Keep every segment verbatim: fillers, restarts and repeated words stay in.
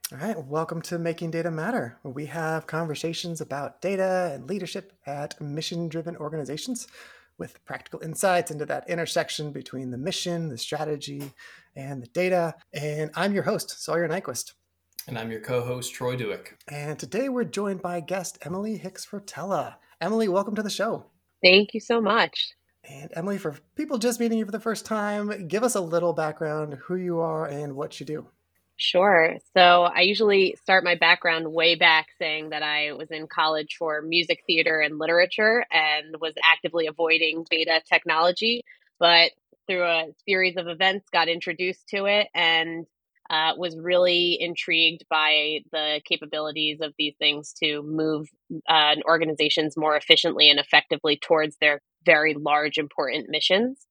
All right, welcome to Making Data Matter, where we have conversations about data and leadership at mission driven organizations with practical insights into that intersection between the mission, the strategy, and the data. And I'm your host, Sawyer Nyquist. And I'm your co-host, Troy Duick. And today we're joined by guest Emily Hicks Fortella. Emily, welcome to the show. Thank you so much. And Emily, for people just meeting you for the first time, give us a little background, who you are and what you do. Sure. So I usually start my background way back saying that I was in college for music theater and literature and was actively avoiding data technology, but through a series of events got introduced to it and uh, was really intrigued by the capabilities of these things to move uh, organizations more efficiently and effectively towards their very large, important missions.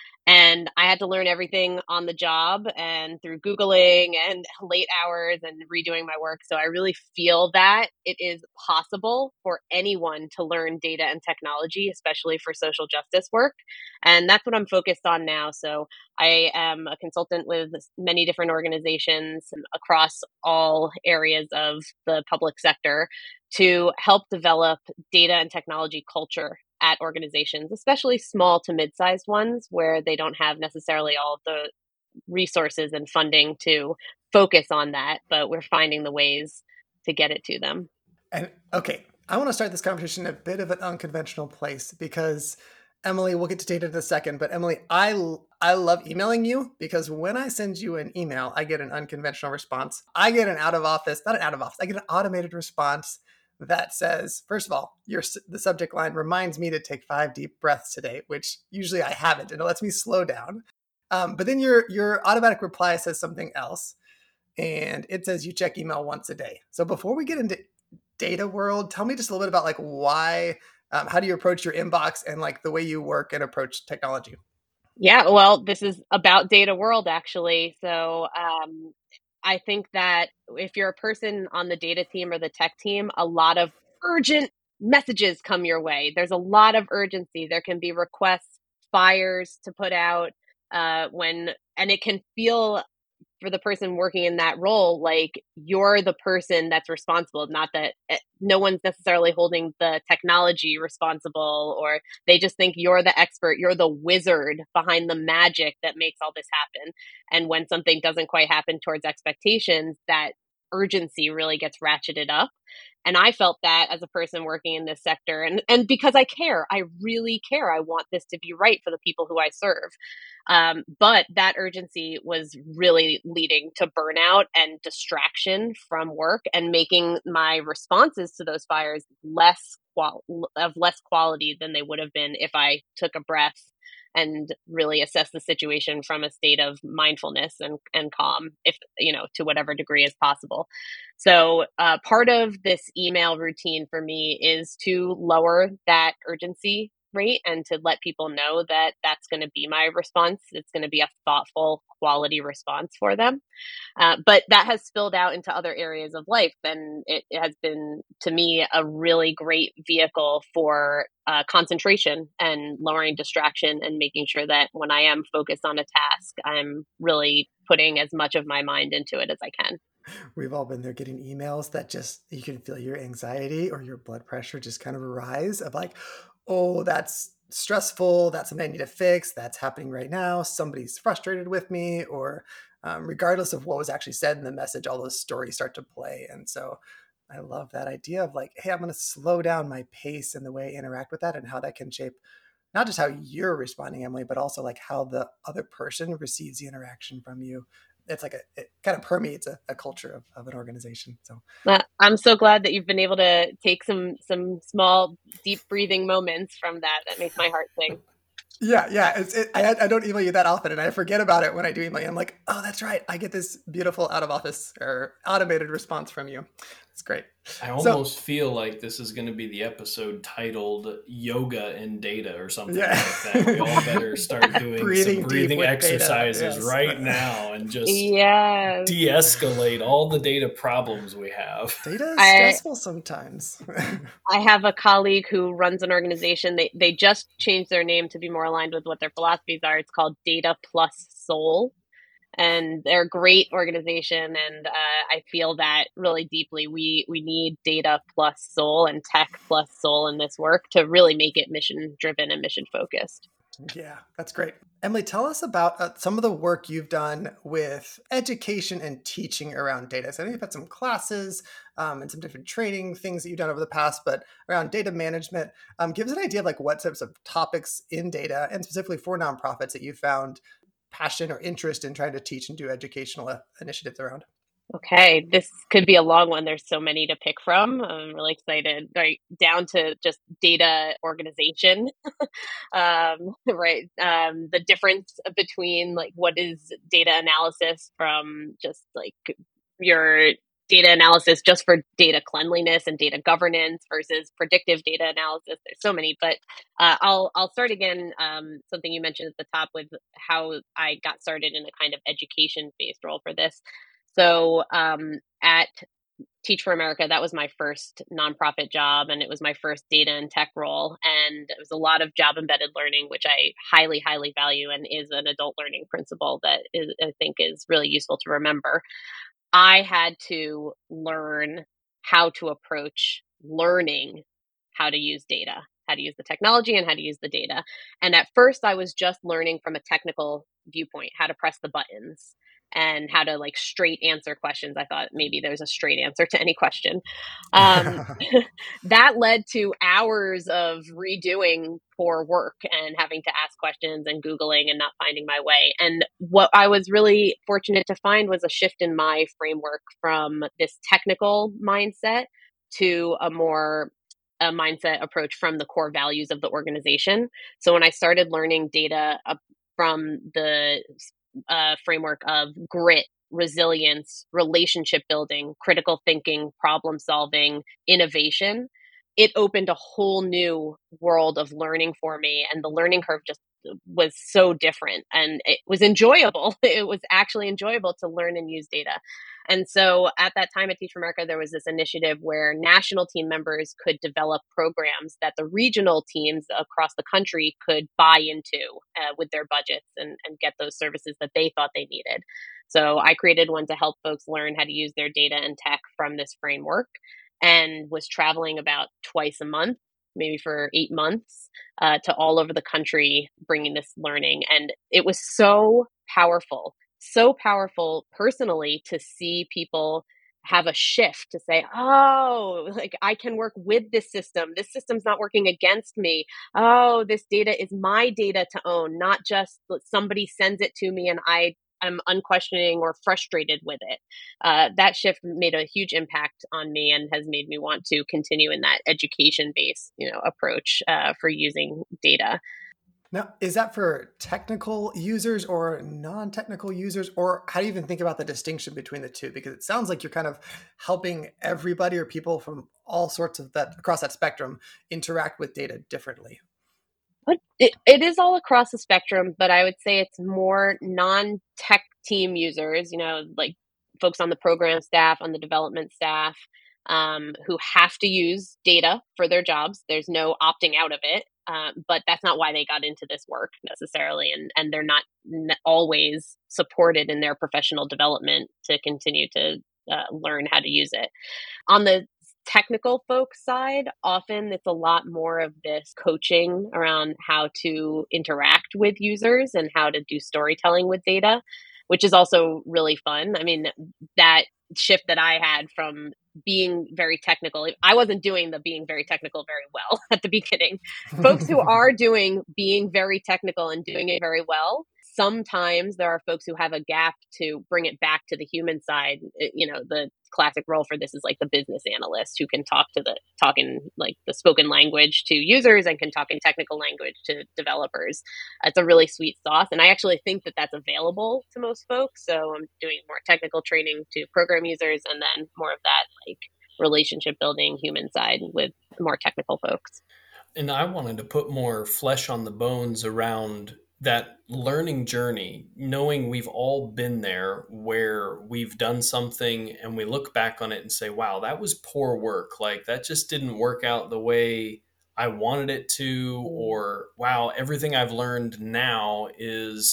And I had to learn everything on the job and through Googling and late hours and redoing my work. So I really feel that it is possible for anyone to learn data and technology, especially for social justice work. And that's what I'm focused on now. So I am a consultant with many different organizations across all areas of the public sector to help develop data and technology culture at organizations, especially small to mid-sized ones where they don't have necessarily all of the resources and funding to focus on that, but we're finding the ways to get it to them. And okay, I want to start this conversation in a bit of an unconventional place because Emily, we'll get to data in a second, but Emily, I I love emailing you because when I send you an email, I get an unconventional response. I get an out of office, not an out of office, I get an automated response that says, first of all, your the subject line reminds me to take five deep breaths today, which usually I haven't, and it lets me slow down. Um, but then your your automatic reply says something else, and it says you check email once a day. So before we get into data world, tell me just a little bit about like why, um, how do you approach your inbox and like the way you work and approach technology? Yeah, well, this is about data world actually. So um, I think that if you're a person on the data team or the tech team, a lot of urgent messages come your way. There's a lot of urgency. There can be requests, fires to put out uh, when, and it can feel for the person working in that role, like you're the person that's responsible, not that no one's necessarily holding the technology responsible, or they just think you're the expert, you're the wizard behind the magic that makes all this happen. And when something doesn't quite happen towards expectations, that urgency really gets ratcheted up. And I felt that as a person working in this sector. And, and because I care, I really care. I want this to be right for the people who I serve. Um, but that urgency was really leading to burnout and distraction from work and making my responses to those fires less qual- of less quality than they would have been if I took a breath and really assess the situation from a state of mindfulness and, and calm, if, you know, to whatever degree is possible. So uh, part of this email routine for me is to lower that urgency rate and to let people know that that's going to be my response. It's going to be a thoughtful, quality response for them. Uh, but that has spilled out into other areas of life. And it, it has been, to me, a really great vehicle for uh, concentration and lowering distraction and making sure that when I am focused on a task, I'm really putting as much of my mind into it as I can. We've all been there getting emails that just, you can feel your anxiety or your blood pressure just kind of rise of like, oh, that's stressful. That's something I need to fix. That's happening right now. Somebody's frustrated with me, or um, regardless of what was actually said in the message, all those stories start to play. And so I love that idea of like, hey, I'm going to slow down my pace and the way I interact with that and how that can shape not just how you're responding, Emily, but also like how the other person receives the interaction from you. It's like a, it kind of permeates a, a culture of, of an organization. So Well, I'm so glad that you've been able to take some some small, deep breathing moments from that. That makes my heart sing. yeah, yeah. It's, it, I, I don't email you that often, and I forget about it when I do email you. I'm like, oh, that's right. I get this beautiful out of office or automated response from you. It's great. I So almost feel like this is going to be the episode titled Yoga and Data or something yeah, like that. We all better start doing some breathing deep breathing with data. exercises Yes, right now and just Yes. de escalate all the data problems we have. data is I stressful sometimes. I have a colleague who runs an organization. They they just changed their name to be more aligned with what their philosophies are. It's called Data Plus Soul. and they're a great organization. And uh, I feel that really deeply. We we need data plus soul and tech plus soul in this work to really make it mission driven and mission focused. Yeah, that's great. Emily, tell us about uh, some of the work you've done with education and teaching around data. So I know you've had some classes um, and some different training things that you've done over the past, but around data management, um, give us an idea of like what types of topics in data and specifically for nonprofits that you found passion or interest in trying to teach and do educational uh, initiatives around. Okay, this could be a long one. There's so many to pick from. I'm really excited. Right down to just data organization, um, right? Um, the difference between like what is data analysis from just like your data analysis just for data cleanliness and data governance versus predictive data analysis. There's so many, but uh, I'll I'll start again. Um, something you mentioned at the top with how I got started in a kind of education based role for this. So um, at Teach for America, that was my first nonprofit job, and it was my first data and tech role. And it was a lot of job embedded learning, which I highly, highly value and is an adult learning principle that is, I think is really useful to remember. I had to learn how to approach learning how to use data, how to use the technology and how to use the data. And at first I was just learning from a technical viewpoint, how to press the buttons and how to like straight answer questions. I thought maybe there's a straight answer to any question. Um, that led to hours of redoing poor work and having to ask questions and Googling and not finding my way. And what I was really fortunate to find was a shift in my framework from this technical mindset to a more a mindset approach from the core values of the organization. So when I started learning data uh, from the uh, framework of grit, resilience, relationship building, critical thinking, problem solving, innovation, it opened a whole new world of learning for me. And the learning curve just was so different and it was enjoyable. It was actually enjoyable to learn and use data. And so at that time at Teach for America, there was this initiative where national team members could develop programs that the regional teams across the country could buy into uh, with their budgets and, and get those services that they thought they needed. So I created one to help folks learn how to use their data and tech from this framework and was traveling about twice a month, maybe for eight months, uh, to all over the country, bringing this learning. And it was so powerful, so powerful personally to see people have a shift to say, oh, like I can work with this system. This system's not working against me. Oh, this data is my data to own, not just somebody sends it to me and I I'm unquestioning or frustrated with it. Uh, that shift made a huge impact on me and has made me want to continue in that education-based, you know, approach uh, for using data. Now, is that for technical users or non-technical users, or how do you even think about the distinction between the two? Because it sounds like you're kind of helping everybody or people from all sorts of that across that spectrum interact with data differently. But it, it is all across the spectrum, but I would say it's more non-tech team users, you know, like folks on the program staff, on the development staff, um, who have to use data for their jobs. There's no opting out of it, um, but that's not why they got into this work necessarily, and and they're not n- always supported in their professional development to continue to uh, learn how to use it. On the technical folks side, often it's a lot more of this coaching around how to interact with users and how to do storytelling with data, which is also really fun. I mean, that shift that I had from being very technical, I wasn't doing the being very technical very well at the beginning. Folks who are doing being very technical and doing it very well, sometimes there are folks who have a gap to bring it back to the human side. You know, the classic role for this is like the business analyst who can talk to the talk in like the spoken language to users and can talk in technical language to developers. It's a really sweet sauce. And I actually think that that's available to most folks. So I'm doing more technical training to program users and then more of that like relationship building human side with more technical folks. And I wanted to put more flesh on the bones around that learning journey, knowing we've all been there where we've done something and we look back on it and say, wow, that was poor work. Like that just didn't work out the way I wanted it to, or wow, everything I've learned now is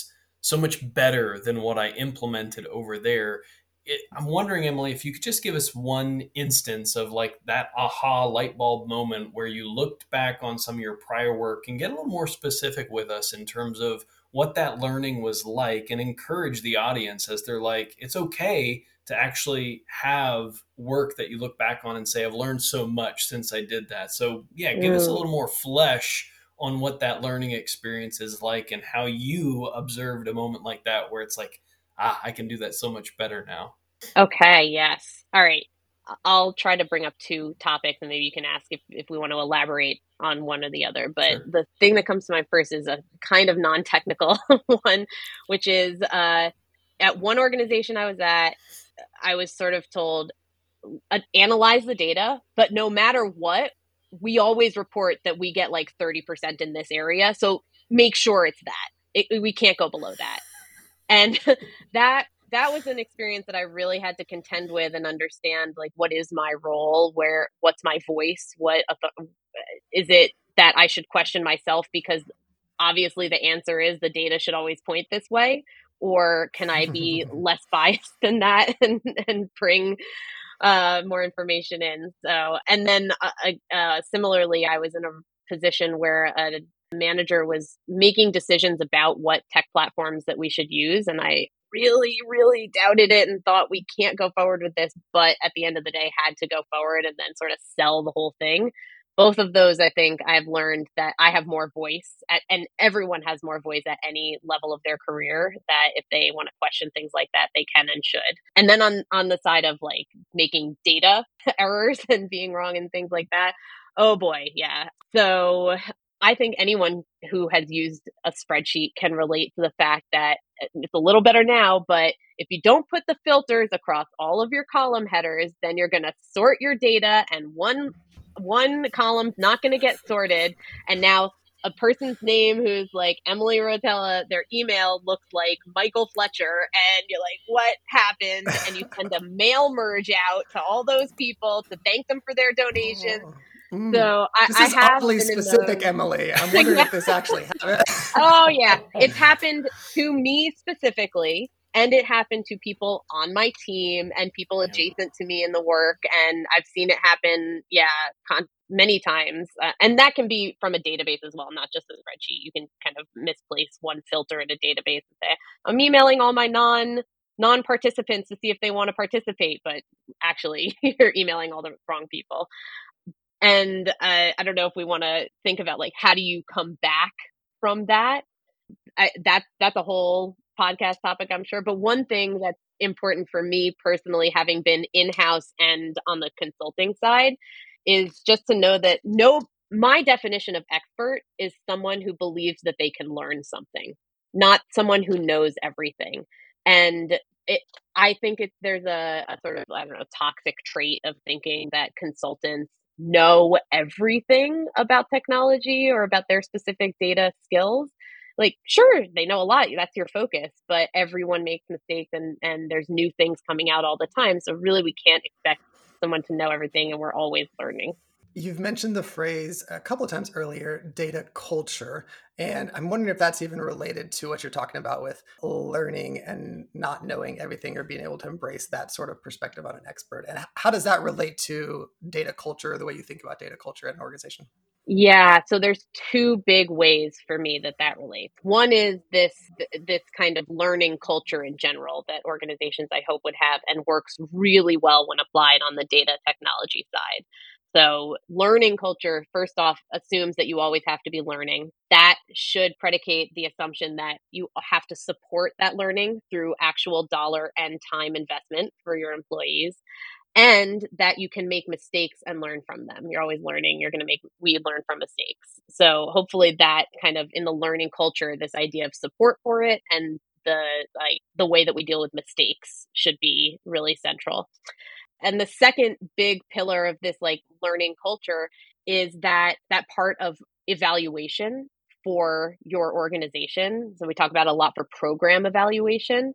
so much better than what I implemented over there. It, I'm wondering, Emily, if you could just give us one instance of like that aha light bulb moment where you looked back on some of your prior work and get a little more specific with us in terms of what that learning was like, and encourage the audience as they're like, it's okay to actually have work that you look back on and say, I've learned so much since I did that. So yeah, give us a Mm. little more flesh on what that learning experience is like and how you observed a moment like that where it's like, ah, I can do that so much better now. Okay, yes. All right. I- I'll try to bring up two topics and maybe you can ask if, if we want to elaborate on one or the other. But Sure. the thing that comes to mind first is a kind of non-technical one, which is uh, at one organization I was at, I was sort of told, uh, analyze the data, but no matter what, we always report that we get like thirty percent in this area. So make sure it's that. It, we can't go below that. And that that was an experience that I really had to contend with and understand, like, what is my role, where what's my voice, what is it that I should question myself because obviously the answer is the data should always point this way, or can I be less biased than that and and bring uh, more information in. So, and then uh, uh, similarly, I was in a position where a manager was making decisions about what tech platforms that we should use. And I really, really doubted it and thought we can't go forward with this. But at the end of the day, had to go forward and then sort of sell the whole thing. Both of those, I think I've learned that I have more voice at, and everyone has more voice at any level of their career, that if they want to question things like that, they can and should. And then on, on the side of like making data errors and being wrong and things like that, oh boy, yeah. So I think anyone who has used a spreadsheet can relate to the fact that it's a little better now, but if you don't put the filters across all of your column headers, then you're going to sort your data and one one column's not going to get sorted. And now a person's name who's like Emily Rotella, their email looks like Michael Fletcher, and you're like, what happened? And you send a mail merge out to all those people to thank them for their donations. Oh, mm. So I, This I is have oddly been in specific, those. Emily. I'm wondering Yeah. if this actually happened. Oh yeah, it's happened to me specifically, and it happened to people on my team and people Yeah. adjacent to me in the work, and I've seen it happen, yeah, con- many times. Uh, and that can be from a database as well, not just a spreadsheet. You can kind of misplace one filter in a database and say, I'm emailing all my non non-participants to see if they want to participate, but actually you're emailing all the wrong people. And uh, I don't know if we want to think about like, how do you come back from that? I, that's that's a whole podcast topic, I'm sure. But one thing that's important for me personally, having been in-house and on the consulting side, is just to know that no, my definition of expert is someone who believes that they can learn something, not someone who knows everything. And it, I think it's there's a, a sort of, I don't know, toxic trait of thinking that consultants know everything about technology or about their specific data skills. Like, sure, they know a lot, that's your focus, but everyone makes mistakes and and there's new things coming out all the time, so really we can't expect someone to know everything, and we're always learning. You've mentioned the phrase a couple of times earlier, data culture, and I'm wondering if that's even related to what you're talking about with learning and not knowing everything, or being able to embrace that sort of perspective on an expert. And how does that relate to data culture, the way you think about data culture at an organization? Yeah, so there's two big ways for me that that relates. One is this this kind of learning culture in general that organizations I hope would have, and works really well when applied on the data technology side. So learning culture, first off, assumes that you always have to be learning. That should predicate the assumption that you have to support that learning through actual dollar and time investment for your employees, and that you can make mistakes and learn from them. You're always learning. You're going to make, we learn from mistakes. So hopefully that kind of in the learning culture, this idea of support for it and the like the way that we deal with mistakes should be really central. And the second big pillar of this like learning culture is that that part of evaluation for your organization. So we talk about a lot for program evaluation.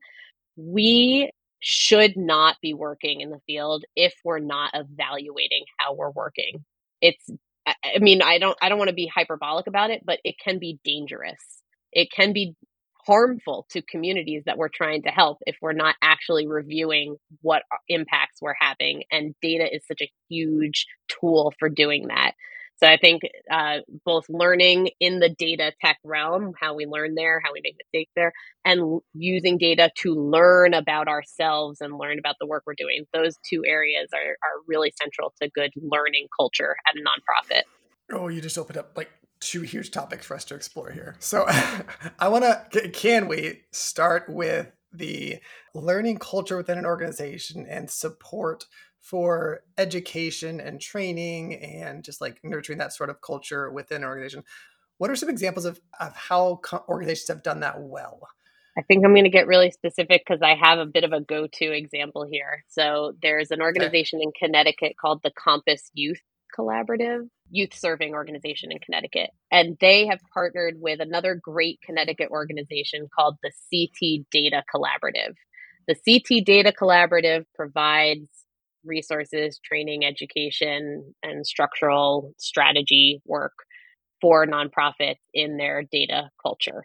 We should not be working in the field if we're not evaluating how we're working. It's, I mean, I don't, I don't want to be hyperbolic about it, but it can be dangerous. It can be harmful to communities that we're trying to help if we're not actually reviewing what impacts we're having. And data is such a huge tool for doing that. So I think uh, both learning in the data tech realm, how we learn there, how we make mistakes there, and l- using data to learn about ourselves and learn about the work we're doing. Those two areas are, are really central to good learning culture at a nonprofit. Oh, you just opened up like two huge topics for us to explore here. So I want to, can we start with the learning culture within an organization and support for education and training and just like nurturing that sort of culture within an organization? What are some examples of, of how co- organizations have done that well? I think I'm going to get really specific because I have a bit of a go-to example here. So there's an Okay. organization in Connecticut called the Compass Youth Collaborative, youth serving organization in Connecticut. And they have partnered with another great Connecticut organization called the C T Data Collaborative. The C T Data Collaborative provides resources, training, education, and structural strategy work for nonprofits in their data culture.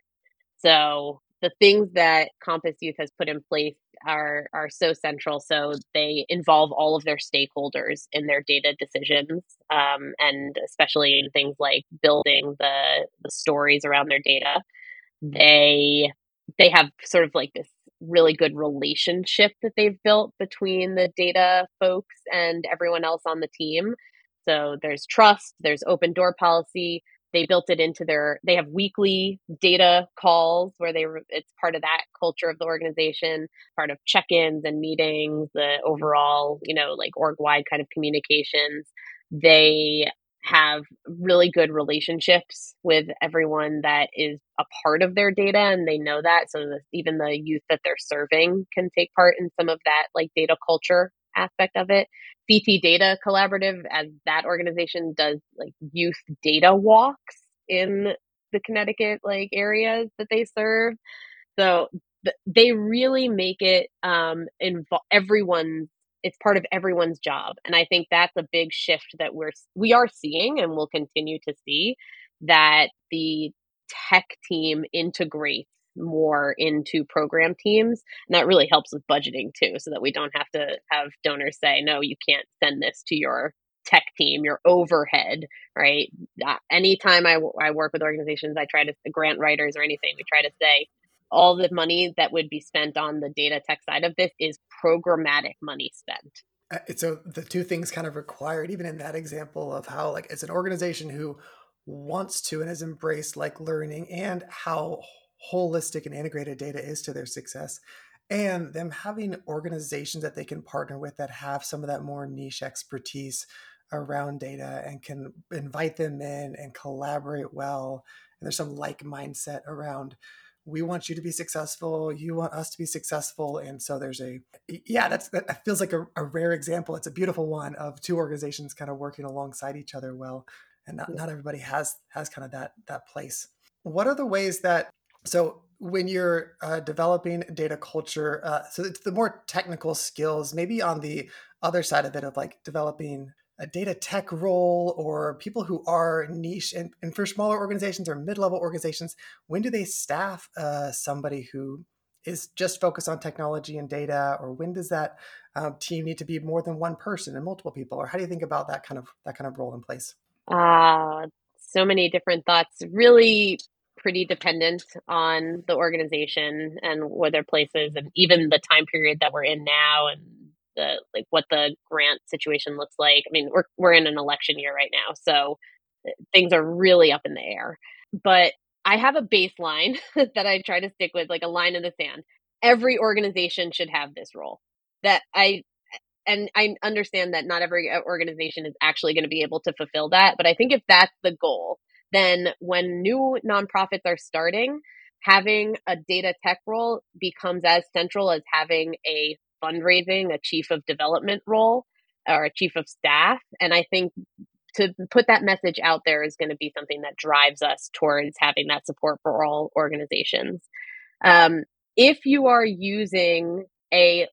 So the things that Compass Youth has put in place are are so central. So they involve all of their stakeholders in their data decisions, um, and especially in things like building the the stories around their data. They they have sort of like this really good relationship that they've built between the data folks and everyone else on the team. So there's trust, there's open door policy. They built it into their, they have weekly data calls where they, it's part of that culture of the organization, part of check-ins and meetings, the overall, you know, like org-wide kind of communications. They have really good relationships with everyone that is a part of their data, and they know that. So that even the youth that they're serving can take part in some of that like data culture aspect of it. C T Data Collaborative, as that organization, does like youth data walks in the Connecticut like areas that they serve. So th- they really make it um invo- everyone's, it's part of everyone's job. And I think that's a big shift that we're we are seeing and will continue to see, that the tech team integrates more into program teams. And that really helps with budgeting too, so that we don't have to have donors say, no, you can't send this to your tech team, your overhead, right? Uh, anytime I, w- I work with organizations, I try to, grant writers or anything, we try to say, all the money that would be spent on the data tech side of this is programmatic money spent. Uh, So the two things kind of required, even in that example of how like it's an organization who wants to and has embraced like learning and how holistic and integrated data is to their success, and them having organizations that they can partner with that have some of that more niche expertise around data and can invite them in and collaborate well. And there's some like mindset around, we want you to be successful, you want us to be successful. And so there's a, yeah, that's, that feels like a, a rare example. It's a beautiful one of two organizations kind of working alongside each other well. And not, not everybody has has kind of that that place. What are the ways that, so when you're uh, developing data culture, uh, so it's the more technical skills, maybe on the other side of it, of like developing a data tech role or people who are niche, and, and for smaller organizations or mid-level organizations, when do they staff uh, somebody who is just focused on technology and data, or when does that um, team need to be more than one person and multiple people, or how do you think about that kind of that kind of role in place? Uh, so many different thoughts, really pretty dependent on the organization and where their place is, and even the time period that we're in now, and the like what the grant situation looks like. I mean, we're we're in an election year right now, so uh, things are really up in the air. But I have a baseline that I try to stick with, like a line in the sand. Every organization should have this role. That I and I understand that not every uh, organization is actually going to be able to fulfill that. But I think if that's the goal, then when new nonprofits are starting, having a data tech role becomes as central as having a fundraising, a chief of development role, or a chief of staff. And I think to put that message out there is going to be something that drives us towards having that support for all organizations. Um, if you are using a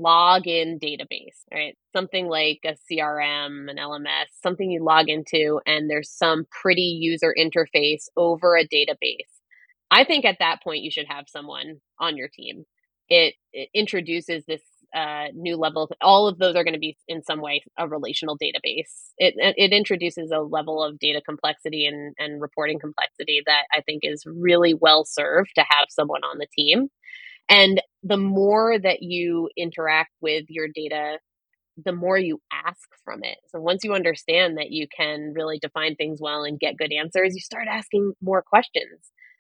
login database, right? Something like a C R M, an L M S, something you log into, and there's some pretty user interface over a database. I think at that point you should have someone on your team. It, it introduces this uh, new level. All of those are going to be in some way a relational database. It it introduces a level of data complexity and, and reporting complexity that I think is really well served to have someone on the team. And the more that you interact with your data, the more you ask from it. So once you understand that you can really define things well and get good answers, you start asking more questions.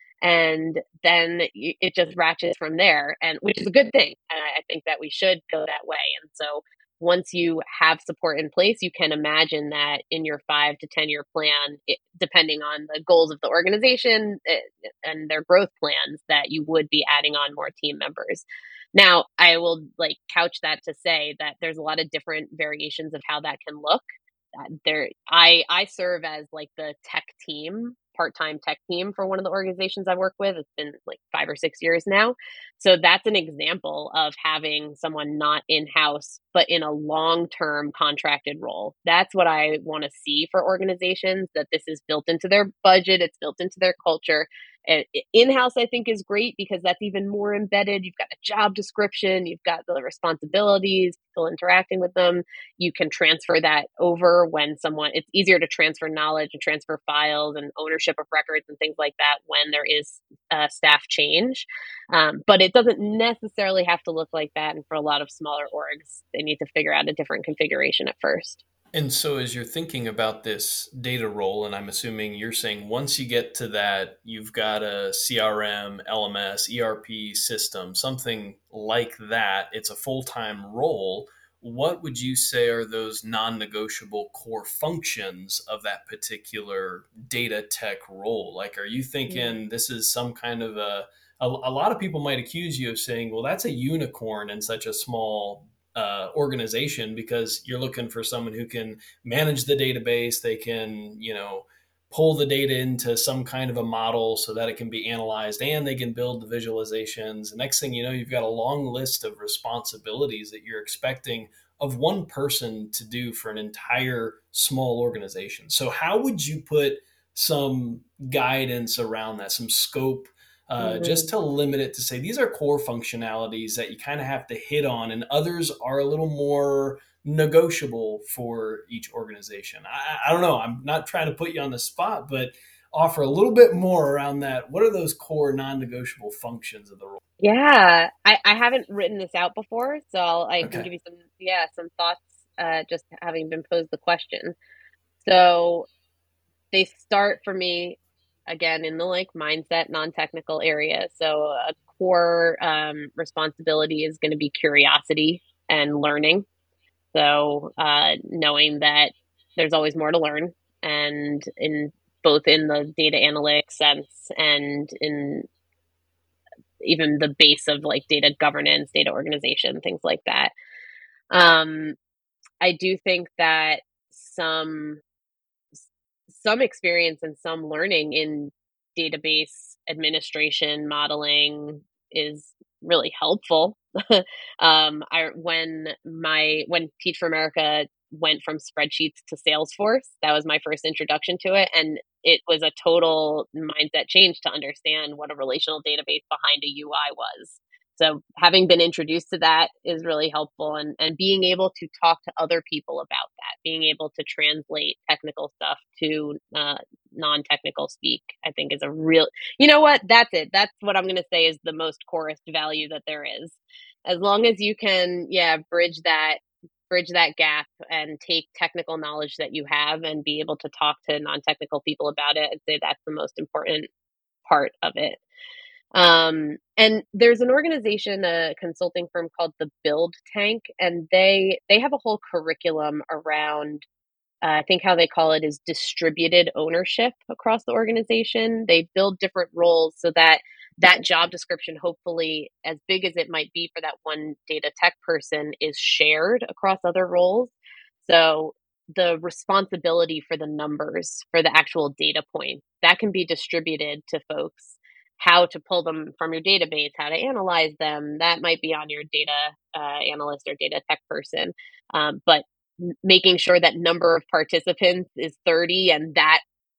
And then you, it just ratchets from there, and which is a good thing. And I, I think that we should go that way. And so once you have support in place, you can imagine that in your five to ten year plan, it, depending on the goals of the organization it, and their growth plans, that you would be adding on more team members. Now, I will like couch that to say that there's a lot of different variations of how that can look. Uh, there, I I serve as like the tech team, part-time tech team for one of the organizations I work with. It's been like five or six years now. So that's an example of having someone not in-house, but in a long-term contracted role. That's what I want to see for organizations, that this is built into their budget, it's built into their culture. And in-house, I think, is great because that's even more embedded. You've got a job description, you've got the responsibilities, people interacting with them. You can transfer that over when someone, it's easier to transfer knowledge and transfer files and ownership of records and things like that when there is uh, staff change. Um, but it doesn't necessarily have to look like that. And for a lot of smaller orgs, they need to figure out a different configuration at first. And so, as you're thinking about this data role, and I'm assuming you're saying once you get to that, you've got a C R M, L M S, E R P system, something like that, it's a full time role. What would you say are those non negotiable core functions of that particular data tech role? Like, are you thinking this is some kind of a, a, a lot of people might accuse you of saying, well, that's a unicorn in such a small uh, organization, because you're looking for someone who can manage the database. They can, you know, pull the data into some kind of a model so that it can be analyzed, and they can build the visualizations. The next thing you know, you've got a long list of responsibilities that you're expecting of one person to do for an entire small organization. So how would you put some guidance around that, some scope, uh, Mhm. just to limit it to say these are core functionalities that you kind of have to hit on, and others are a little more negotiable for each organization? I, I don't know. I'm not trying to put you on the spot, but offer a little bit more around that. What are those core non-negotiable functions of the role? Yeah, I, I haven't written this out before, so I'll, I can Okay. give you some, yeah, some thoughts, uh, just having been posed the question. So they start for me again in the like mindset, non-technical area. So a core um, responsibility is going to be curiosity and learning. So uh, knowing that there's always more to learn, and in both in the data analytics sense and in even the base of like data governance, data organization, things like that. Um, I do think that some some experience and some learning in database administration modeling is really helpful. um, I when my when Teach for America went from spreadsheets to Salesforce, that was my first introduction to it, and it was a total mindset change to understand what a relational database behind a U I was. So having been introduced to that is really helpful, and, and being able to talk to other people about that, being able to translate technical stuff to uh, non-technical speak, I think is a real, you know what, that's it. That's what I'm going to say is the most chorused value that there is. As long as you can, yeah, bridge that, bridge that gap and take technical knowledge that you have and be able to talk to non-technical people about it, I'd say that's the most important part of it. Um, and there's an organization, a consulting firm called the Build Tank, and they they have a whole curriculum around. Uh, I think how they call it is distributed ownership across the organization. They build different roles so that that job description, hopefully as big as it might be for that one data tech person, is shared across other roles. So the responsibility for the numbers, for the actual data points, that can be distributed to folks. How to pull them from your database, how to analyze them, that might be on your data uh, analyst or data tech person. Um, but making sure that number of participants is thirty and that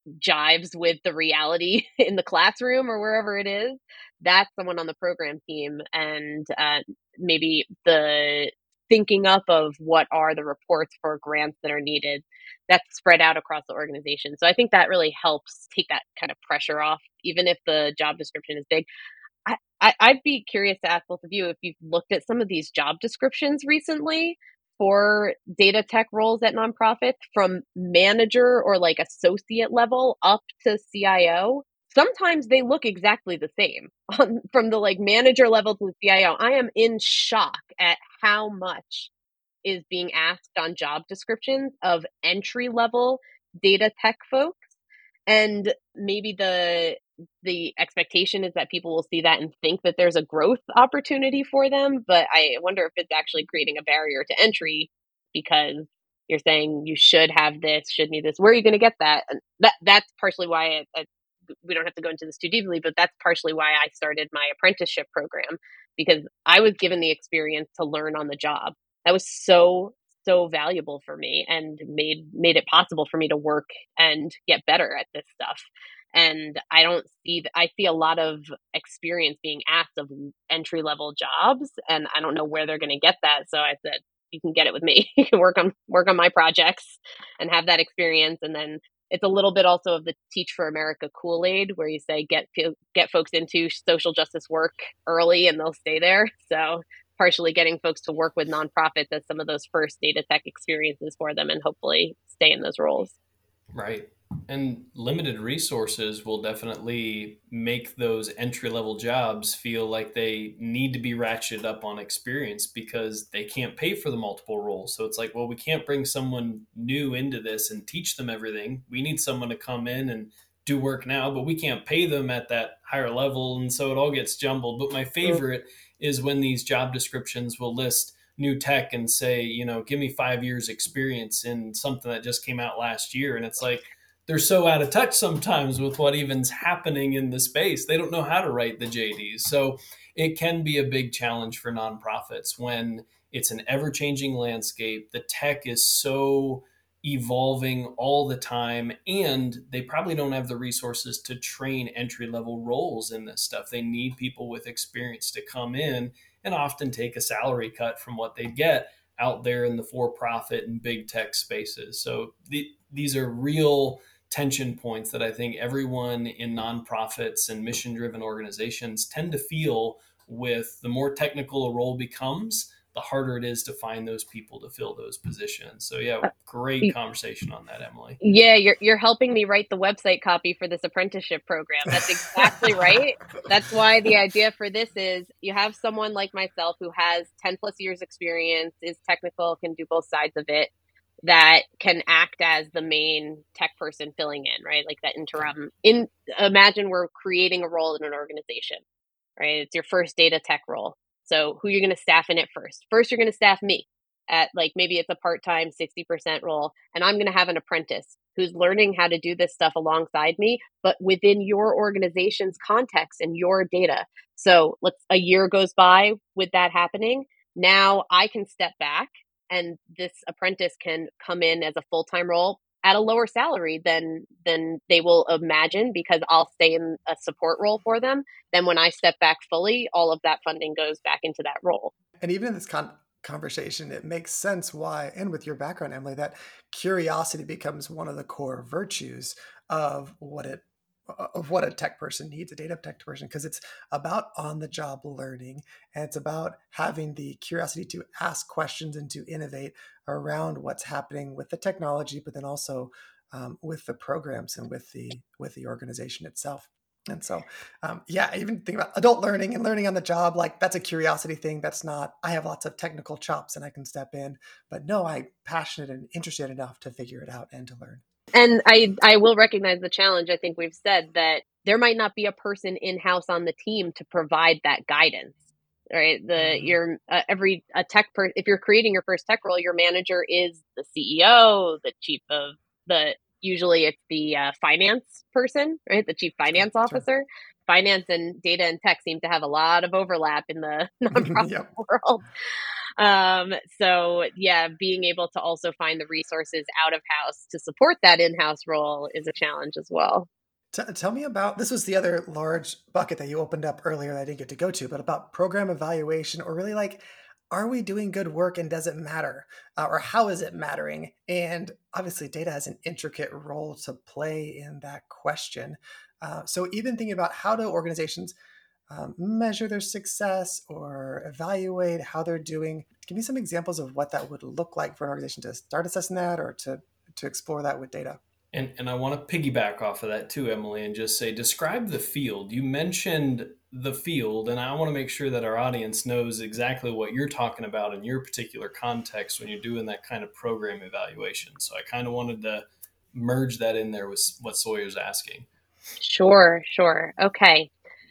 jives with the reality in the classroom or wherever it is, that's someone on the program team. And uh, maybe the thinking up of what are the reports for grants that are needed, that's spread out across the organization. So I think that really helps take that kind of pressure off, even if the job description is big. I, I, I'd be curious to ask both of you if you've looked at some of these job descriptions recently for data tech roles at nonprofits, from manager or like associate level up to C I O. Sometimes they look exactly the same um, from the like manager level to the C I O. I am in shock at how much is being asked on job descriptions of entry level data tech folks. And maybe the the expectation is that people will see that and think that there's a growth opportunity for them. But I wonder if it's actually creating a barrier to entry, because you're saying you should have this, should need this. Where are you going to get that? And that that's partially why I, I, we don't have to go into this too deeply, but that's partially why I started my apprenticeship program, because I was given the experience to learn on the job. That was so so valuable for me and made made it possible for me to work and get better at this stuff. And I don't see that. I see a lot of experience being asked of entry level jobs, and I don't know where they're going to get that. So I said, you can get it with me. You can work on work on my projects and have that experience. And then it's a little bit also of the Teach for America Kool-Aid, where you say get get folks into social justice work early and they'll stay there. So partially getting folks to work with nonprofits as some of those first data tech experiences for them, and hopefully stay in those roles. Right. And limited resources will definitely make those entry-level jobs feel like they need to be ratcheted up on experience, because they can't pay for the multiple roles. So it's like, well, we can't bring someone new into this and teach them everything. We need someone to come in and do work now, but we can't pay them at that higher level. And so it all gets jumbled. But my favorite is when these job descriptions will list new tech and say, you know, give me five years experience in something that just came out last year. And it's like, they're so out of touch sometimes with what even's happening in the space. They don't know how to write the J Ds. So it can be a big challenge for nonprofits when it's an ever-changing landscape. The tech is so evolving all the time, and they probably don't have the resources to train entry-level roles in this stuff. They need people with experience to come in and often take a salary cut from what they get out there in the for-profit and big tech spaces. So the, these are real tension points that I think everyone in nonprofits and mission-driven organizations tend to feel with. The more technical a role becomes, the harder it is to find those people to fill those positions. So yeah, great conversation on that, Emily. Yeah, you're you're helping me write the website copy for this apprenticeship program. That's exactly right. That's why the idea for this is you have someone like myself who has ten plus years experience, is technical, can do both sides of it, that can act as the main tech person filling in, right? Like that interim. In imagine we're creating a role in an organization, right? It's your first data tech role. So who you're going to staff in it first? First, you're going to staff me at like, maybe it's a part-time sixty percent role. And I'm going to have an apprentice who's learning how to do this stuff alongside me, but within your organization's context and your data. So let's, a year goes by with that happening. Now I can step back and this apprentice can come in as a full-time role at a lower salary than than they will imagine, because I'll stay in a support role for them. Then when I step back fully, all of that funding goes back into that role. And even in this con- conversation, it makes sense why, and with your background, Emily, that curiosity becomes one of the core virtues of what it of what a tech person needs, a data tech person, because it's about on-the-job learning, and it's about having the curiosity to ask questions and to innovate around what's happening with the technology, but then also um, with the programs and with the with the organization itself. And so, um, yeah, I even think about adult learning and learning on the job. Like that's a curiosity thing. That's not, I have lots of technical chops and I can step in, but no, I'm passionate and interested enough to figure it out and to learn. And I, I will recognize the challenge. I think we've said that there might not be a person in-house on the team to provide that guidance, right? The, mm-hmm. your, uh, every, a tech per, if you're creating your first tech role, your manager is the C E O, the chief of the, usually it's the uh, finance person, right? The chief finance That's officer. Right. Finance and data and tech seem to have a lot of overlap in the nonprofit yep. world. Um, so yeah, being able to also find the resources out of house to support that in-house role is a challenge as well. T- tell me about, this was the other large bucket that you opened up earlier that I didn't get to go to, but about program evaluation, or really like, are we doing good work and does it matter? Uh, or how is it mattering? And obviously, data has an intricate role to play in that question. Uh, so, even thinking about how do organizations um, measure their success or evaluate how they're doing, give me some examples of what that would look like for an organization to start assessing that or to, to explore that with data. And, and I want to piggyback off of that too, Emily, and just say, describe the field. You mentioned the field, and I want to make sure that our audience knows exactly what you're talking about in your particular context when you're doing that kind of program evaluation. So I kind of wanted to merge that in there with what Sawyer's asking. Sure, sure. Okay.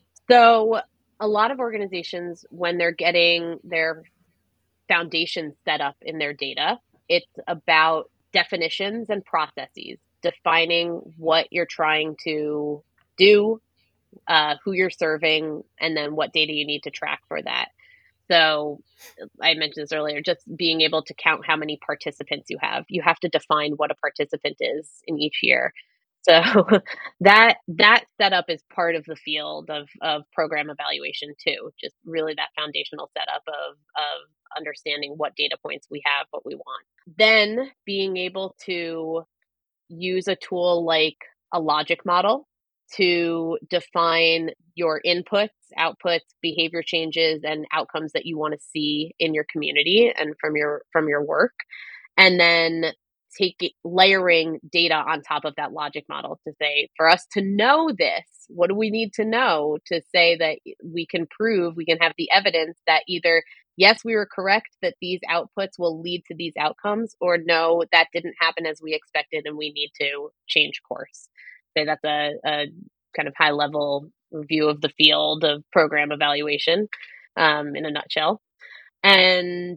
So a lot of organizations, when they're getting their foundation set up in their data, it's about definitions and processes, defining what you're trying to do, uh, who you're serving, and then what data you need to track for that. So I mentioned this earlier, just being able to count how many participants you have. You have to define what a participant is in each year. So that that setup is part of the field of, of program evaluation too, just really that foundational setup of, of understanding what data points we have, what we want. Then being able to use a tool like a logic model to define your inputs, outputs, behavior changes, and outcomes that you want to see in your community and from your from your work. And then take it, layering data on top of that logic model to say, for us to know this, what do we need to know to say that we can prove, we can have the evidence that either, yes, we were correct that these outputs will lead to these outcomes, or no, that didn't happen as we expected and we need to change course. So that's a, a kind of high level review of the field of program evaluation um, in a nutshell. And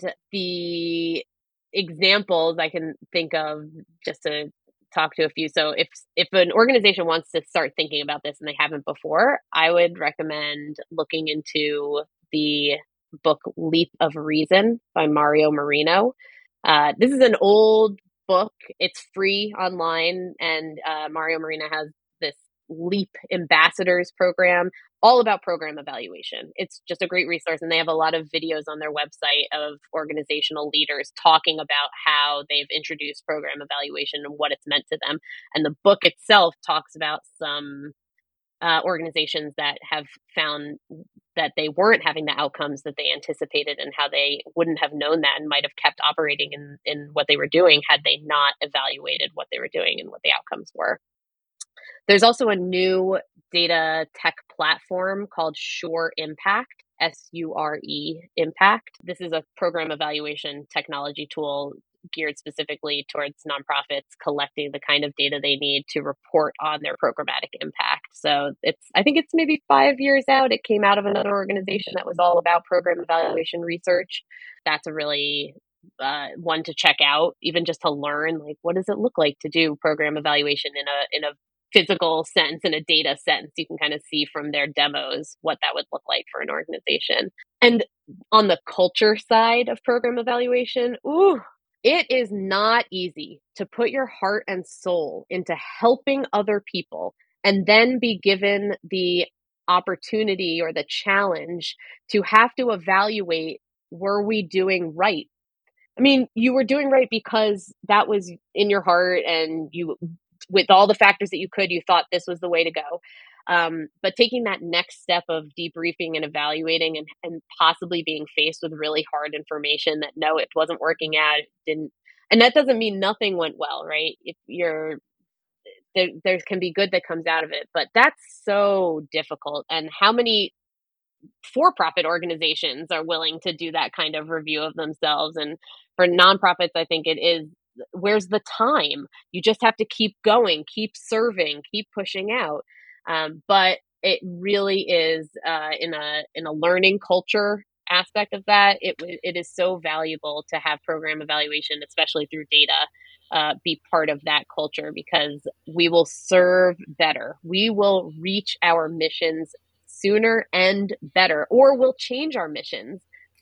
the examples I can think of, just to talk to a few. So if if an organization wants to start thinking about this and they haven't before, I would recommend looking into the book Leap of Reason by Mario Marino. Uh, this is an old book. It's free online, and uh, Mario Marino has this Leap Ambassadors program all about program evaluation. It's just a great resource, and they have a lot of videos on their website of organizational leaders talking about how they've introduced program evaluation and what it's meant to them. And the book itself talks about some uh, organizations that have found that they weren't having the outcomes that they anticipated, and how they wouldn't have known that and might have kept operating in, in what they were doing had they not evaluated what they were doing and what the outcomes were. There's also a new data tech platform called Sure Impact, S U R E Impact. This is a program evaluation technology tool geared specifically towards nonprofits collecting the kind of data they need to report on their programmatic impact. So it's, I think it's maybe five years out. It came out of another organization that was all about program evaluation research. That's a really uh, one to check out, even just to learn, like, what does it look like to do program evaluation in a in a physical sense, in a data sense. You can kind of see from their demos what that would look like for an organization. And on the culture side of program evaluation, ooh, it is not easy to put your heart and soul into helping other people and then be given the opportunity or the challenge to have to evaluate, were we doing right? I mean, you were doing right because that was in your heart, and you, with all the factors that you could, you thought this was the way to go. Um, but taking that next step of debriefing and evaluating, and, and possibly being faced with really hard information that no, it wasn't working out, it didn't, and that doesn't mean nothing went well, right? If you're there, there can be good that comes out of it, but that's so difficult. And how many for-profit organizations are willing to do that kind of review of themselves? And for nonprofits, I think it is, where's the time? You just have to keep going, keep serving, keep pushing out. Um, but it really is uh, in a in a learning culture aspect of that. It it is so valuable to have program evaluation, especially through data, uh, be part of that culture, because we will serve better. We will reach our missions sooner and better, or we'll change our missions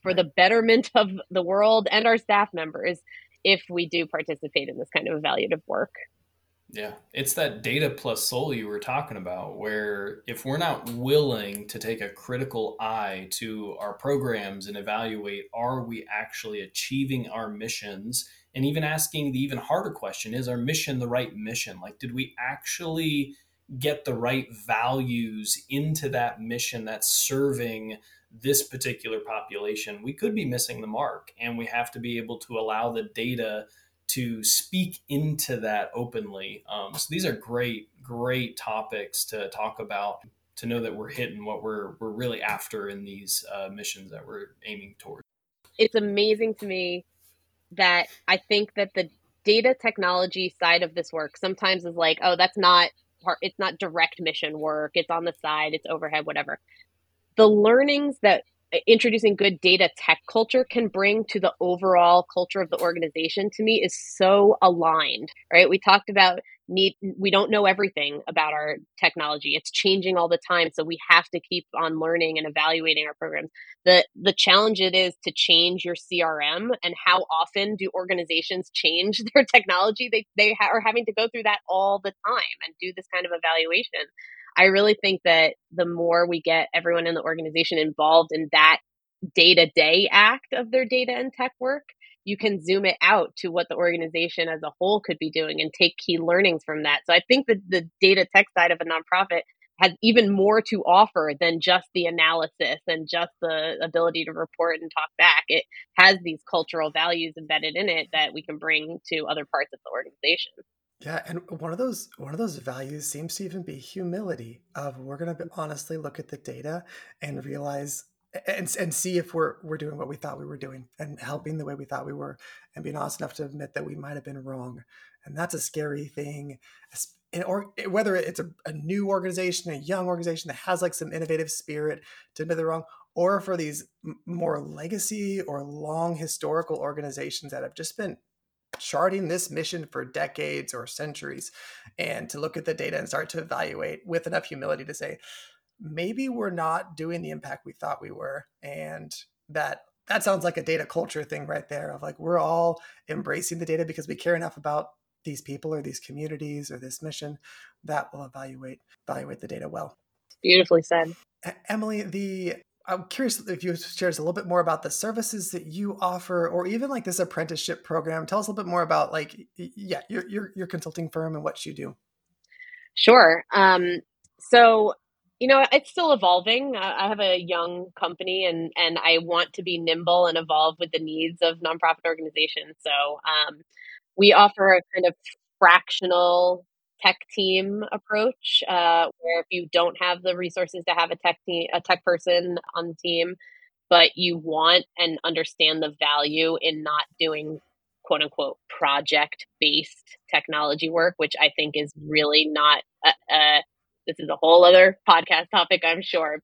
for the betterment of the world and our staff members if we do participate in this kind of evaluative work. Yeah, it's that data plus soul you were talking about, where if we're not willing to take a critical eye to our programs and evaluate, are we actually achieving our missions? And even asking the even harder question, is our mission the right mission? Like, did we actually get the right values into that mission that's serving this particular population? We could be missing the mark, and we have to be able to allow the data to speak into that openly. Um, so these are great, great topics to talk about, to know that we're hitting what we're we're really after in these uh, missions that we're aiming towards. It's amazing to me that I think that the data technology side of this work sometimes is like, oh, that's not part, it's not direct mission work. It's on the side, it's overhead, whatever. The learnings that introducing good data tech culture can bring to the overall culture of the organization, to me, is so aligned, right? We talked about need, we don't know everything about our technology. It's changing all the time. So we have to keep on learning and evaluating our programs. The, the challenge it is to change your C R M, and how often do organizations change their technology? They, they ha- are having to go through that all the time and do this kind of evaluation. I really think that the more we get everyone in the organization involved in that day-to-day act of their data and tech work, you can zoom it out to what the organization as a whole could be doing and take key learnings from that. So I think that the data tech side of a nonprofit has even more to offer than just the analysis and just the ability to report and talk back. It has these cultural values embedded in it that we can bring to other parts of the organization. Yeah, and one of those one of those values seems to even be humility. Of we're going to honestly look at the data and realize and and see if we're we're doing what we thought we were doing and helping the way we thought we were, and being honest enough to admit that we might have been wrong. And that's a scary thing. Or whether it's a, a new organization, a young organization that has like some innovative spirit to admit they're wrong, or for these more legacy or long historical organizations that have just been charting this mission for decades or centuries, and to look at the data and start to evaluate with enough humility to say, maybe we're not doing the impact we thought we were. And that that sounds like a data culture thing right there, of like, we're all embracing the data because we care enough about these people or these communities or this mission that will evaluate evaluate the data well. Beautifully said. Emily, the I'm curious if you share us a little bit more about the services that you offer, or even like this apprenticeship program. Tell us a little bit more about like, yeah, your your, your consulting firm and what you do. Sure. Um, so, you know, it's still evolving. I have a young company, and and I want to be nimble and evolve with the needs of nonprofit organizations. So, um, we offer a kind of fractional tech team approach, uh, where if you don't have the resources to have a tech team, a tech person on the team, but you want and understand the value in not doing quote unquote project based technology work, which I think is really not a, a this is a whole other podcast topic, I'm sure,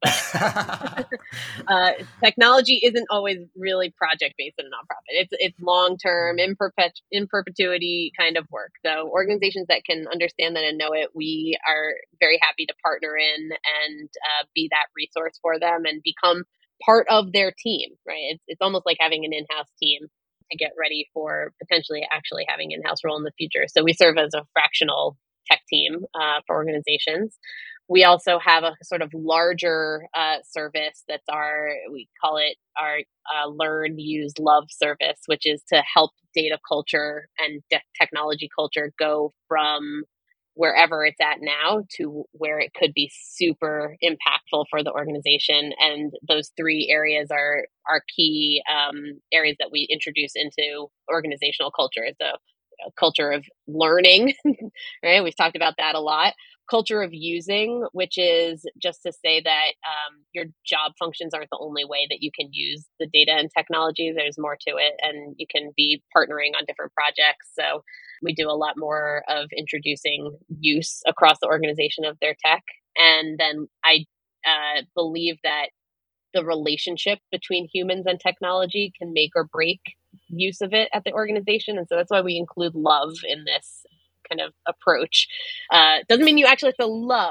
but uh, technology isn't always really project based in a nonprofit. It's it's long term, in perpet- in perpetuity kind of work. So organizations that can understand that and know it, we are very happy to partner in and uh, be that resource for them and become part of their team. Right? It's it's almost like having an in-house team to get ready for potentially actually having an in-house role in the future. So we serve as a fractional tech team uh, for organizations. We also have a sort of larger uh, service that's our, we call it our uh, learn, use, love service, which is to help data culture and de- technology culture go from wherever it's at now to where it could be super impactful for the organization. And those three areas are are key um, areas that we introduce into organizational culture. So, you know, culture of learning, right? We've talked about that a lot. Culture of using, which is just to say that um, your job functions aren't the only way that you can use the data and technology. There's more to it, and you can be partnering on different projects. So we do a lot more of introducing use across the organization of their tech. And then I uh, believe that the relationship between humans and technology can make or break use of it at the organization. And so that's why we include love in this kind of approach. Uh, doesn't mean you actually have to love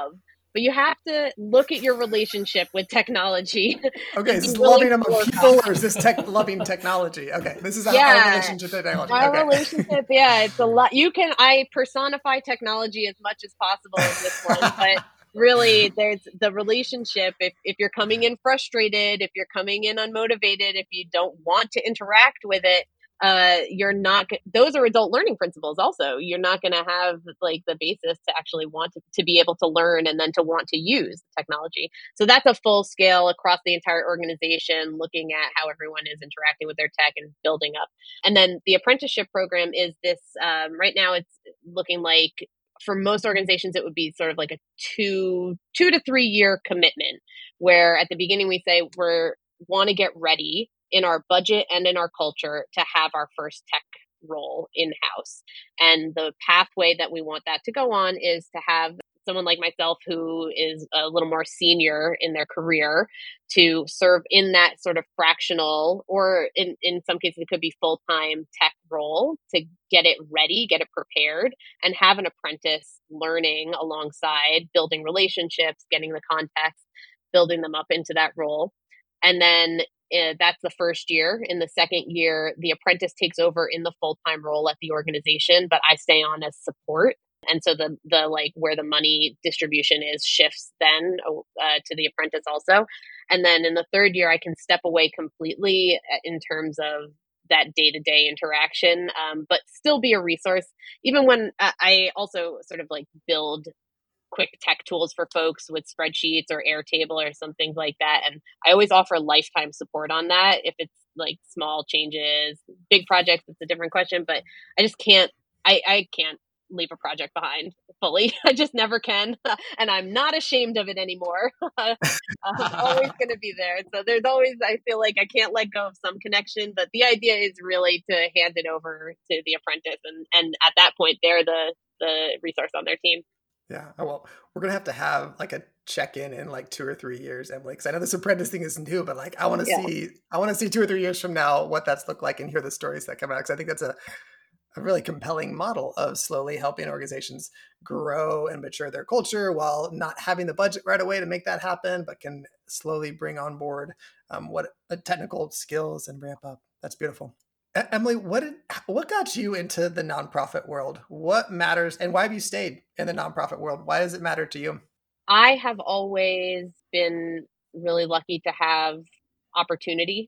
but you have to look at your relationship with technology. Okay, is this loving among people or is this tech loving technology? Okay, this is our, yeah, our relationship to technology. Our okay. relationship, yeah, it's a lot. You can, I personify technology as much as possible in this one, but really there's the relationship. If, if you're coming in frustrated, if you're coming in unmotivated, if you don't want to interact with it, uh, you're not, those are adult learning principles also. You're not going to have like the basis to actually want to, to be able to learn and then to want to use technology. So that's a full scale across the entire organization, looking at how everyone is interacting with their tech and building up. And then the apprenticeship program is this, um, right now it's looking like, for most organizations, it would be sort of like a two, two to three year commitment, where at the beginning we say we're want to get ready in our budget and in our culture to have our first tech role in-house. And the pathway that we want that to go on is to have someone like myself who is a little more senior in their career to serve in that sort of fractional, or in, in some cases it could be full-time tech role, to get it ready, get it prepared, and have an apprentice learning alongside, building relationships, getting the context, building them up into that role. And then uh, that's the first year. In the second year, the apprentice takes over in the full-time role at the organization, but I stay on as support. And so the, the like where the money distribution is shifts then uh, to the apprentice also. And then in the third year, I can step away completely in terms of that day-to-day interaction, um, but still be a resource. Even when uh, I also sort of like build quick tech tools for folks with spreadsheets or Airtable or some things like that. And I always offer lifetime support on that. If it's like small changes, big projects, it's a different question, but I just can't, I, I can't leave a project behind fully. I just never can. And I'm not ashamed of it anymore. I'm always going to be there. So there's always, I feel like I can't let go of some connection, but the idea is really to hand it over to the apprentice. And, and at that point, they're the, the resource on their team. Yeah. Well, we're going to have to have like a check-in in like two or three years, Emily, because I know this apprentice thing is new, but like, I want to yeah. see, I want to see two or three years from now what that's looked like and hear the stories that come out. Cause I think that's a, a really compelling model of slowly helping organizations grow and mature their culture while not having the budget right away to make that happen, but can slowly bring on board um, what uh, technical skills and ramp up. That's beautiful. E- Emily, what did, what got you into the nonprofit world? What matters, and why have you stayed in the nonprofit world? Why does it matter to you? I have always been really lucky to have opportunity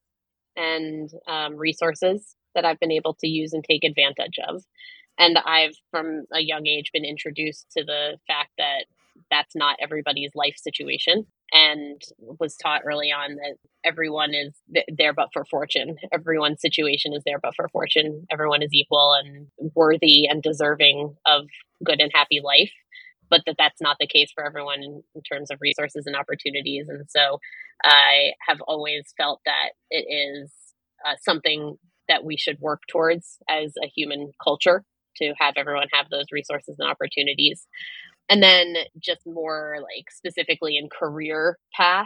and um, resources that I've been able to use and take advantage of. And I've, from a young age, been introduced to the fact that that's not everybody's life situation, and was taught early on that everyone is there but for fortune. Everyone's situation is there but for fortune. Everyone is equal and worthy and deserving of good and happy life, but that that's not the case for everyone in, in terms of resources and opportunities. And so I have always felt that it is uh, something that we should work towards as a human culture, to have everyone have those resources and opportunities. And then just more like specifically in career path,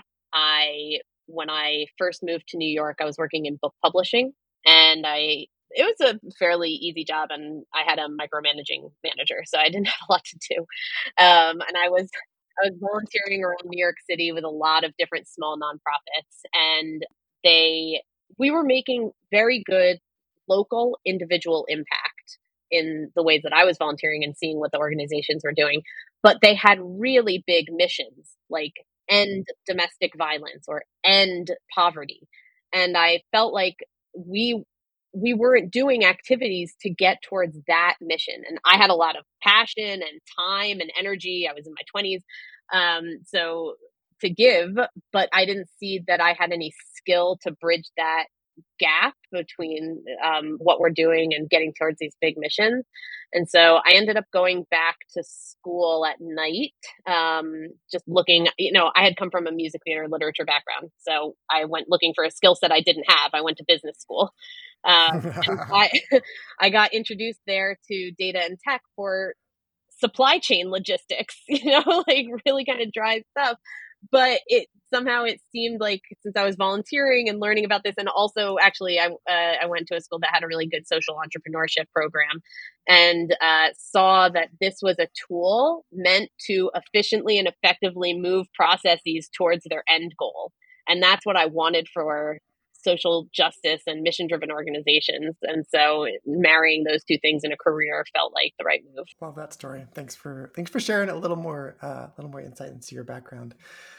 I, when I first moved to New York, I was working in book publishing, and I, it was a fairly easy job, and I had a micromanaging manager, so I didn't have a lot to do. Um, and I was, I was volunteering around New York City with a lot of different small nonprofits, and they, we were making very good local individual impact in the ways that I was volunteering and seeing what the organizations were doing. But they had really big missions, like end domestic violence or end poverty. And I felt like we we weren't doing activities to get towards that mission. And I had a lot of passion and time and energy. I was in my twenties. Um, so to give, but I didn't see that I had any skill to bridge that gap between um, what we're doing and getting towards these big missions. And so I ended up going back to school at night, um, just looking, you know, I had come from a music theater literature background. So I went looking for a skill set I didn't have. I went to business school. Um, and I, I got introduced there to data and tech for supply chain logistics, you know, like really kind of dry stuff. But it somehow it seemed like, since I was volunteering and learning about this, and also actually I, uh, I went to a school that had a really good social entrepreneurship program, and uh, saw that this was a tool meant to efficiently and effectively move processes towards their end goal. And that's what I wanted for social justice and mission-driven organizations. And so marrying those two things in a career felt like the right move. Love that story. Thanks for thanks for sharing a little more uh, a little more insight into your background.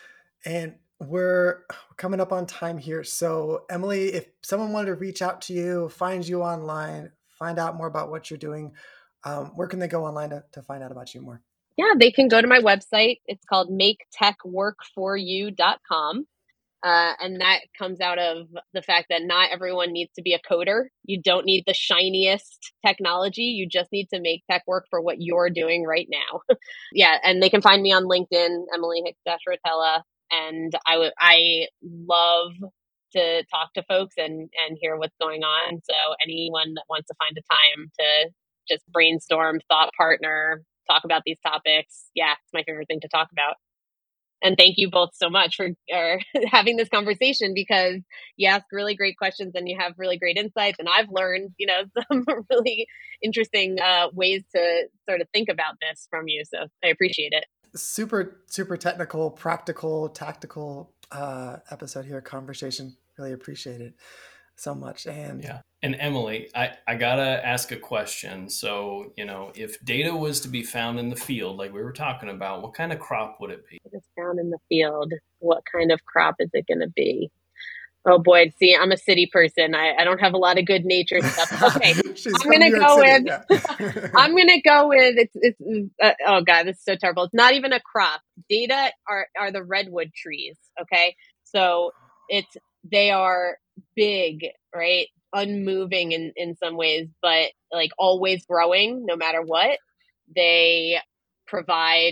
And we're coming up on time here. So Emily, if someone wanted to reach out to you, find you online, find out more about what you're doing, um, where can they go online to, to find out about you more? Yeah, they can go to my website. It's called make tech work for you dot com. Uh, and that comes out of the fact that not everyone needs to be a coder. You don't need the shiniest technology. You just need to make tech work for what you're doing right now. Yeah, and they can find me on LinkedIn, Emily Hicks-Rotella. And I would I love to talk to folks and and hear what's going on. So anyone that wants to find a time to just brainstorm, thought partner, talk about these topics, yeah, it's my favorite thing to talk about. And thank you both so much for uh, having this conversation, because you ask really great questions and you have really great insights. And I've learned, you know, some really interesting uh, ways to sort of think about this from you. So I appreciate it. Super, super technical, practical, tactical uh, episode here, conversation. Really appreciate it so much. And yeah. And Emily, I, I gotta ask a question. So, you know, if data was to be found in the field, like we were talking about, what kind of crop would it be? If it's found in the field, what kind of crop is it going to be? Oh boy, see, I'm a city person. I, I don't have a lot of good nature stuff. Okay, I'm gonna go with. Yeah. I'm gonna go with. It's. It's. Uh, oh god, this is so terrible. It's not even a crop. Data are are the redwood trees. Okay, so it's they are big, right? Unmoving in in some ways, but like always growing, no matter what. They provide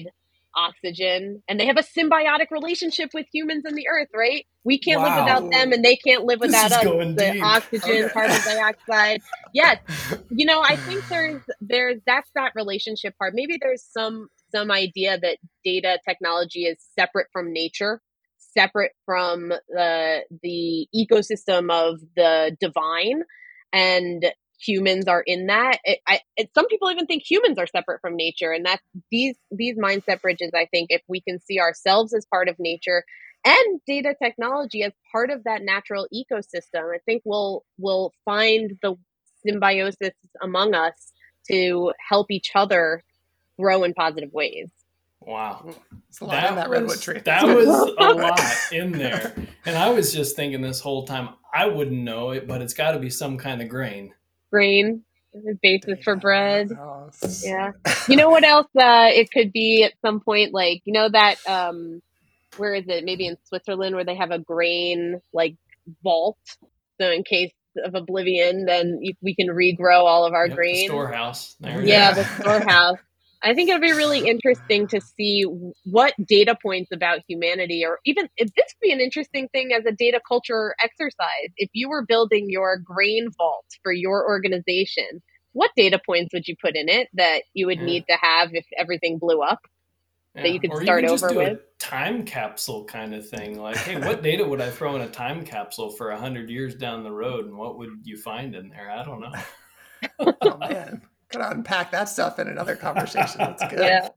oxygen, and they have a symbiotic relationship with humans and the earth, right? We can't wow. live without them, and they can't live without us. The deep. Oxygen, okay. Carbon dioxide. Yes. You know, I think there's there's that's that relationship part. Maybe there's some some idea that data technology is separate from nature, separate from the the ecosystem of the divine, and humans are in that. It, I, it, some people even think humans are separate from nature, and that's these these mindset bridges. I think if we can see ourselves as part of nature and data technology as part of that natural ecosystem, I think we'll we'll find the symbiosis among us to help each other grow in positive ways. Wow. That, that, was, that was a lot in there. And I was just thinking this whole time, I wouldn't know it, but it's got to be some kind of grain. Grain, basis for bread. Yeah. You know what else uh, it could be at some point? Like, you know that, um, where is it? Maybe in Switzerland, where they have a grain, like, vault. So in case of oblivion, then you, we can regrow all of our yep, grain. The storehouse. There yeah, the storehouse. I think it'd be really interesting to see what data points about humanity, or even if this would be an interesting thing as a data culture exercise. If you were building your grain vault for your organization, what data points would you put in it that you would yeah. need to have if everything blew up yeah. that you could or start even over just do with? A time capsule kind of thing. Like, hey, what data would I throw in a time capsule for a hundred years down the road, and what would you find in there? I don't know. Oh man. Could unpack that stuff in another conversation. That's good. Yeah.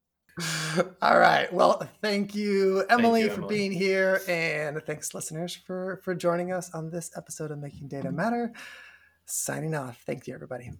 All right. Well, thank you, Emily, thank you, for Emily. being here. And thanks, listeners, for, for joining us on this episode of Making Data Matter. Signing off. Thank you, everybody.